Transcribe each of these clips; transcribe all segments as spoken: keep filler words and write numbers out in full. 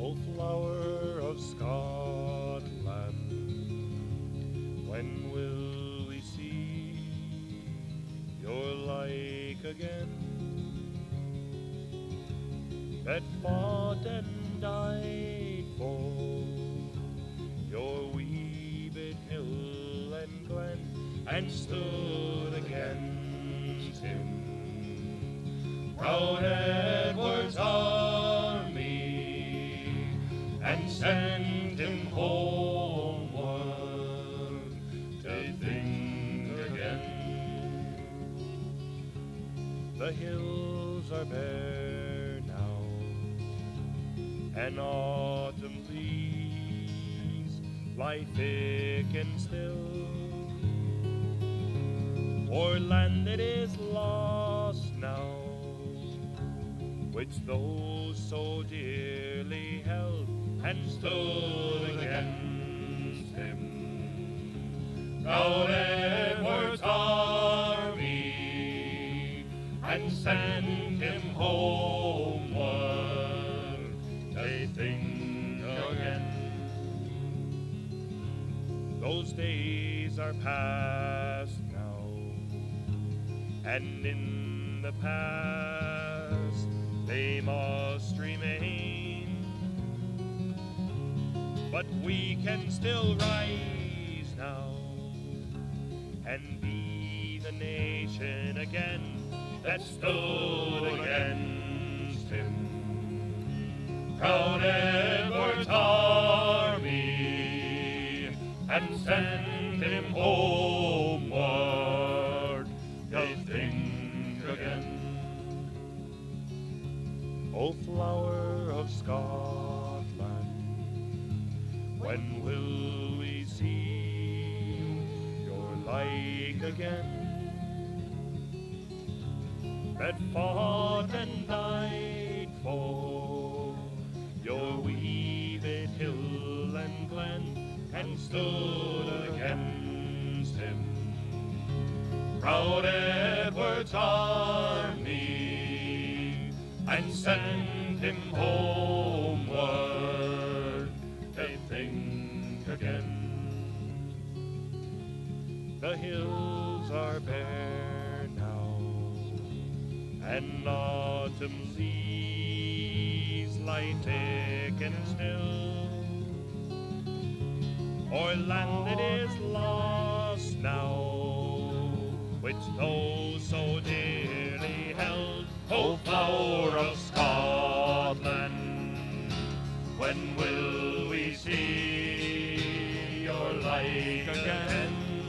O flower of Scotland, when will we see your like again? That fought and died for your wee bit hill and glen, and stood against him, proud Edward's army, and sent him homeward to think again. The hills are bare now, and autumn leaves lie thick and still, o'er land that is lost now, which those so dearly held, and stood against him. Proud Edward's army, and sent him homeward to think again. Those days are past now, and in the past they must remain, but we can still rise now and be the nation again that stood against him. Proud Edward's army, and sent him homeward to think again. O flower of Scotland, when will we see your like again? That fought and died for your wee bit hill and glen, and stood against him. Proud Edward's army, and sent him homeward to think again. The hills are bare now, and autumn leaves lie thick and still, o'er land that is lost now, which those so dearly held. O flower of Scotland, when will we see your like again?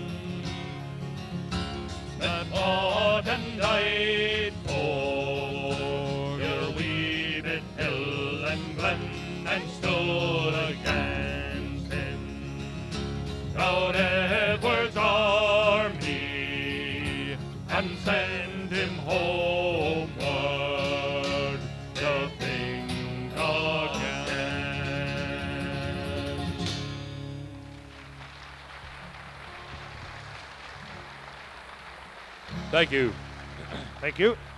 That fought and died for your wee bit hill and glen, and stood against him. Proud Edward's army, and sent him homeward to think again. Thank you. Thank you.